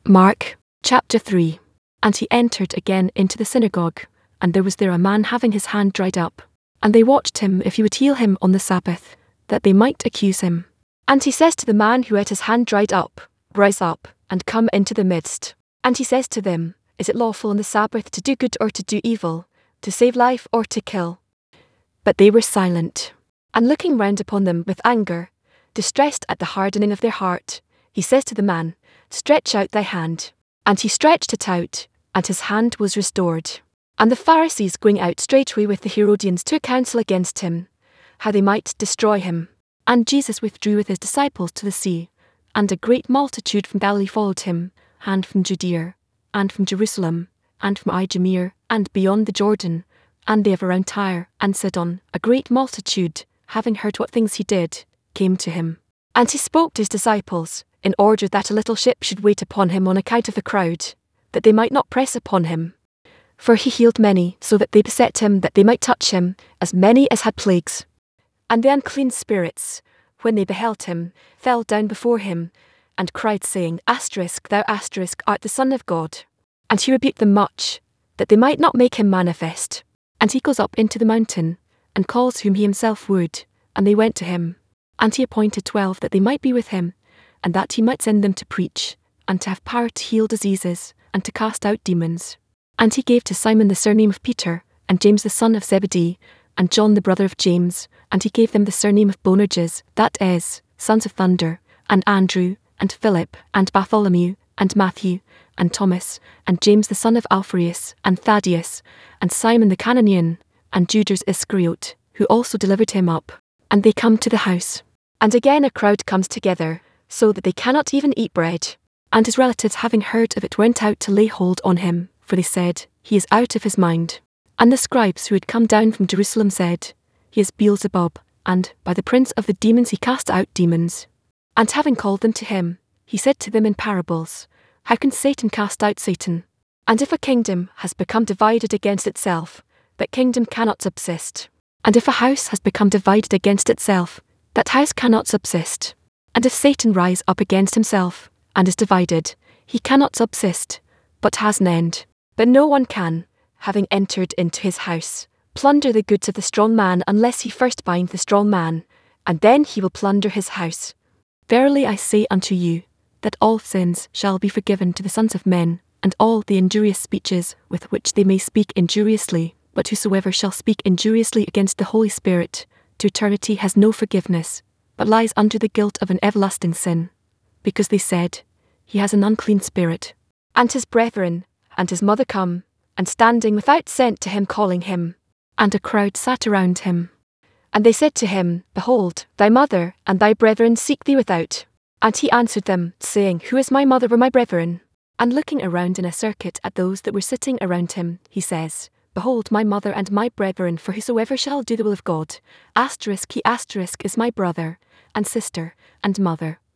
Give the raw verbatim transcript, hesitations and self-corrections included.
Mark, chapter three. And he entered again into the synagogue, and there was there a man having his hand dried up. And they watched him if he would heal him on the Sabbath, that they might accuse him. And he says to the man who had his hand dried up, Rise up, and come into the midst. And he says to them, Is it lawful on the Sabbath to do good or to do evil, to save life or to kill? But they were silent. And looking round upon them with anger, distressed at the hardening of their heart, he says to the man, Stretch out thy hand. And he stretched it out, and his hand was restored. And the Pharisees going out straightway with the Herodians took counsel against him, how they might destroy him. And Jesus withdrew with his disciples to the sea, and a great multitude from Galilee followed him, and from Judea, and from Jerusalem, and from Idumea, and beyond the Jordan, and they of around Tyre and Sidon. A great multitude, having heard what things he did, came to him. And he spoke to his disciples, in order that a little ship should wait upon him on account of the crowd, that they might not press upon him. For he healed many, so that they beset him that they might touch him, as many as had plagues. And the unclean spirits, when they beheld him, fell down before him, and cried, saying, Asterisk, thou asterisk, art the Son of God. And he rebuked them much, that they might not make him manifest. And he goes up into the mountain, and calls whom he himself would, and they went to him. And he appointed twelve that they might be with him, and that he might send them to preach, and to have power to heal diseases, and to cast out demons. And he gave to Simon the surname of Peter, and James the son of Zebedee, and John the brother of James, and he gave them the surname of Boanerges, that is, sons of thunder, and Andrew, and Philip, and Bartholomew, and Matthew, and Thomas, and James the son of Alphaeus, and Thaddeus, and Simon the Cananean, and Judas Iscariot, who also delivered him up. And they come to the house. And again a crowd comes together, so that they cannot even eat bread. And his relatives, having heard of it, went out to lay hold on him, for they said, He is out of his mind. And the scribes who had come down from Jerusalem said, He is Beelzebub, and by the prince of the demons he cast out demons. And having called them to him, he said to them in parables, How can Satan cast out Satan? And if a kingdom has become divided against itself, that kingdom cannot subsist. And if a house has become divided against itself, that house cannot subsist. And if Satan rise up against himself, and is divided, he cannot subsist, but has an end. But no one can, having entered into his house, plunder the goods of the strong man unless he first bind the strong man, and then he will plunder his house. Verily I say unto you, that all sins shall be forgiven to the sons of men, and all the injurious speeches with which they may speak injuriously, but whosoever shall speak injuriously against the Holy Spirit, to eternity has no forgiveness, but lies under the guilt of an everlasting sin. Because they said, He has an unclean spirit. And his brethren, and his mother come, and standing without sent to him, calling him. And a crowd sat around him. And they said to him, Behold, thy mother and thy brethren seek thee without. And he answered them, saying, Who is my mother or my brethren? And looking around in a circuit at those that were sitting around him, he says, Behold my mother and my brethren, for whosoever shall do the will of God, asterisk he asterisk is my brother, and sister, and mother.